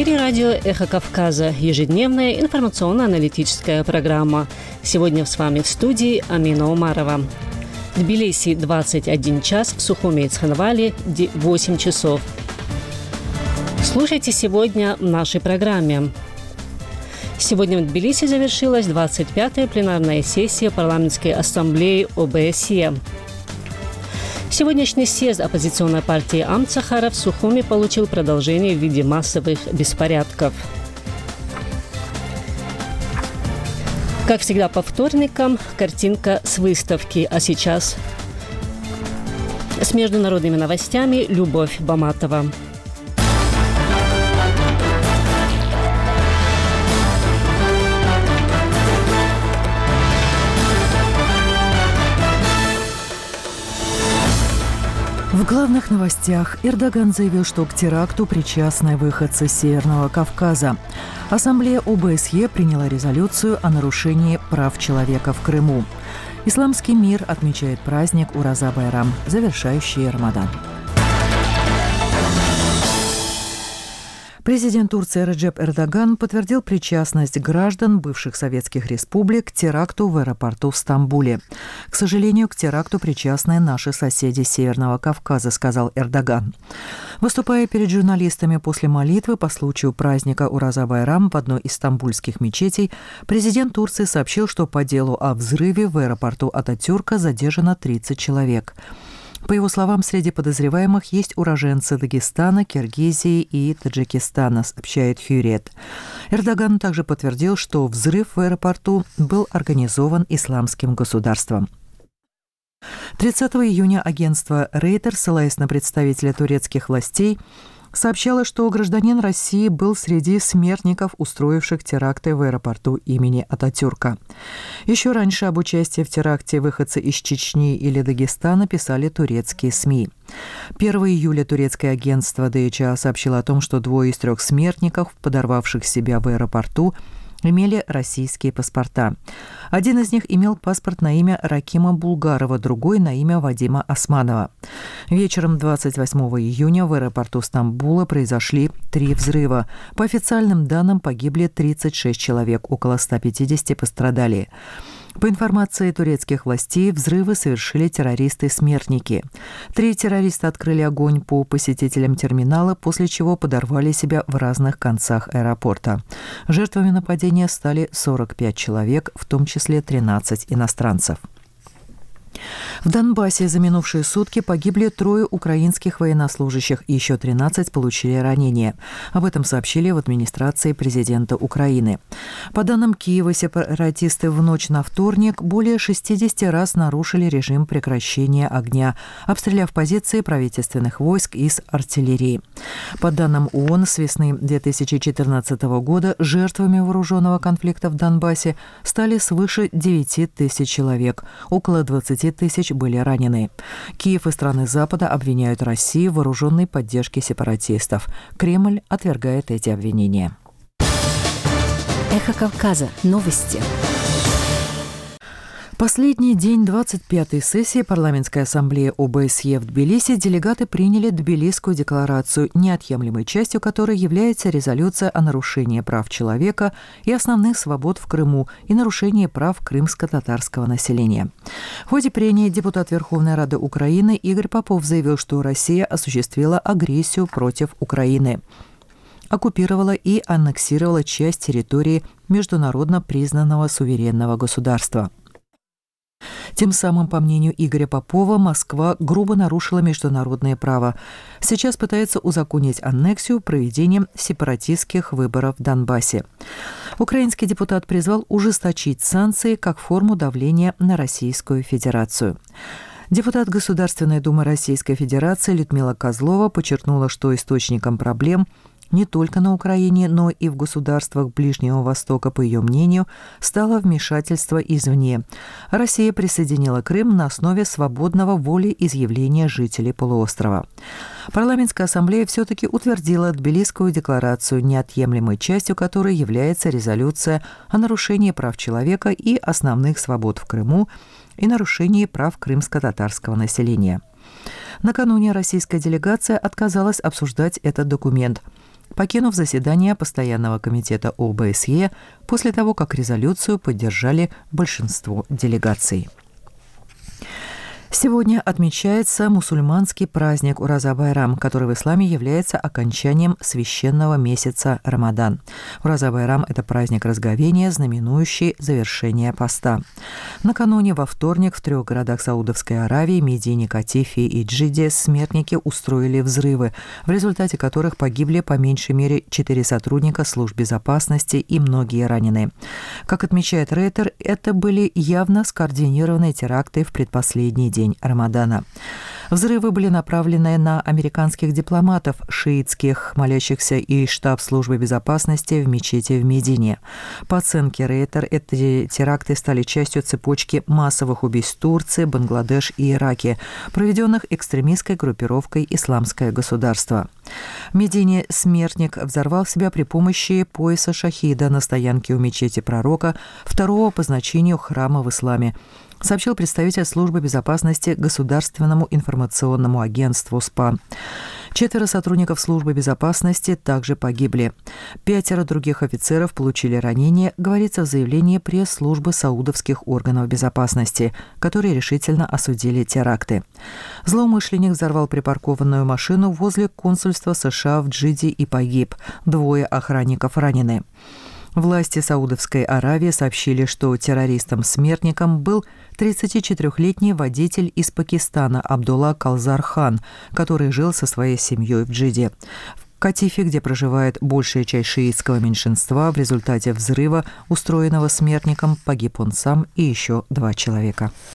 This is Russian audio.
эфире радио «Эхо Кавказа», ежедневная информационно-аналитическая программа. Сегодня с вами в студии Амина Умарова. В Тбилиси 21 час, в Сухуми и Цхинвале 8 часов. Слушайте сегодня в нашей программе. Сегодня в Тбилиси завершилась 25-я пленарная сессия парламентской ассамблеи ОБСЕ. Сегодняшний съезд оппозиционной партии Амцахара в Сухуми получил продолжение в виде массовых беспорядков. Как всегда по вторникам, картинка с выставки. А сейчас с международными новостями Любовь Баматова. В главных новостях Эрдоган заявил, что к теракту причастны выходцы Северного Кавказа. Ассамблея ОБСЕ приняла резолюцию о нарушении прав человека в Крыму. Исламский мир отмечает праздник Ураза-Байрам, завершающий Рамадан. Президент Турции Реджеп Эрдоган подтвердил причастность граждан бывших советских республик к теракту в аэропорту в Стамбуле. «К сожалению, к теракту причастны наши соседи Северного Кавказа», сказал Эрдоган. Выступая перед журналистами после молитвы по случаю праздника Ураза-Байрам в одной из стамбульских мечетей, президент Турции сообщил, что по делу о взрыве в аэропорту Ататюрка задержано 30 человек. По его словам, среди подозреваемых есть уроженцы Дагестана, Киргизии и Таджикистана, сообщает Хюррет. Эрдоган также подтвердил, что взрыв в аэропорту был организован Исламским государством. 30 июня агентство Рейтер, ссылаясь на представителя турецких властей, сообщала, что гражданин России был среди смертников, устроивших теракты в аэропорту имени Ататюрка. Еще раньше об участии в теракте выходцы из Чечни или Дагестана писали турецкие СМИ. 1 июля турецкое агентство ДЧА сообщило о том, что 2 из 3 смертников, подорвавших себя в аэропорту, имели российские паспорта. Один из них имел паспорт на имя Ракима Булгарова, другой на имя Вадима Османова. Вечером 28 июня в аэропорту Стамбула произошли 3 взрыва. По официальным данным погибли 36 человек, около 150 пострадали. По информации турецких властей, взрывы совершили террористы-смертники. 3 террориста открыли огонь по посетителям терминала, после чего подорвали себя в разных концах аэропорта. Жертвами нападения стали 45 человек, в том числе 13 иностранцев. В Донбассе за минувшие сутки погибли 3 украинских военнослужащих и еще 13 получили ранения. Об этом сообщили в администрации президента Украины. По данным Киева, сепаратисты в ночь на вторник более 60 раз нарушили режим прекращения огня, обстреляв позиции правительственных войск из артиллерии. По данным ООН, с весны 2014 года жертвами вооруженного конфликта в Донбассе стали свыше 9 тысяч человек, около 20 тысяч были ранены. Киев и страны Запада обвиняют Россию в вооруженной поддержке сепаратистов. Кремль отвергает эти обвинения. Эхо Кавказа. Новости. Последний день 25-й сессии парламентской ассамблеи ОБСЕ в Тбилиси делегаты приняли Тбилисскую декларацию, неотъемлемой частью которой является резолюция о нарушении прав человека и основных свобод в Крыму и нарушении прав крымско-татарского населения. В ходе прения депутат Верховной Рады Украины Игорь Попов заявил, что Россия осуществила агрессию против Украины, оккупировала и аннексировала часть территории международно признанного суверенного государства. Тем самым, по мнению Игоря Попова, Москва грубо нарушила международное право. Сейчас пытается узаконить аннексию проведением сепаратистских выборов в Донбассе. Украинский депутат призвал ужесточить санкции как форму давления на Российскую Федерацию. Депутат Государственной Думы Российской Федерации Людмила Козлова подчеркнула, что источником проблем не только на Украине, но и в государствах Ближнего Востока, по ее мнению, стало вмешательство извне. Россия присоединила Крым на основе свободного волеизъявления жителей полуострова. Парламентская ассамблея все-таки утвердила Тбилисскую декларацию, неотъемлемой частью которой является резолюция о нарушении прав человека и основных свобод в Крыму и нарушении прав крымско-татарского населения. Накануне российская делегация отказалась обсуждать этот документ. покинув заседание Постоянного комитета ОБСЕ после того, как резолюцию поддержали большинство делегаций. Сегодня отмечается мусульманский праздник Ураза-Байрам, который в исламе является окончанием священного месяца Рамадан. Ураза-Байрам – это праздник разговения, знаменующий завершение поста. Накануне во вторник в 3 городах Саудовской Аравии – Медине, Катифе и Джидде – смертники устроили взрывы, в результате которых погибли по меньшей мере 4 сотрудника служб безопасности и многие ранены. Как отмечает Рейтер, это были явно скоординированные теракты в предпоследний день Рамадана. Взрывы были направлены на американских дипломатов, шиитских, молящихся и штаб службы безопасности в мечети в Медине. По оценке Рейтер, эти теракты стали частью цепочки массовых убийств в Турции, Бангладеш и Ираке, проведенных экстремистской группировкой «Исламское государство». В Медине смертник взорвал в себя при помощи пояса шахида на стоянке у мечети пророка, второго по значению храма в исламе, сообщил представитель службы безопасности Государственному информационному агентству СПА. 4 сотрудников службы безопасности также погибли. 5 других офицеров получили ранения, говорится в заявлении пресс-службы саудовских органов безопасности, которые решительно осудили теракты. Злоумышленник взорвал припаркованную машину возле консульства США в Джидде и погиб. 2 охранников ранены. Власти Саудовской Аравии сообщили, что террористом-смертником был 34-летний водитель из Пакистана Абдулла Калзар-хан, который жил со своей семьей в Джидде. В Катифе, где проживает большая часть шиитского меньшинства, в результате взрыва, устроенного смертником, погиб он сам и еще 2 человека.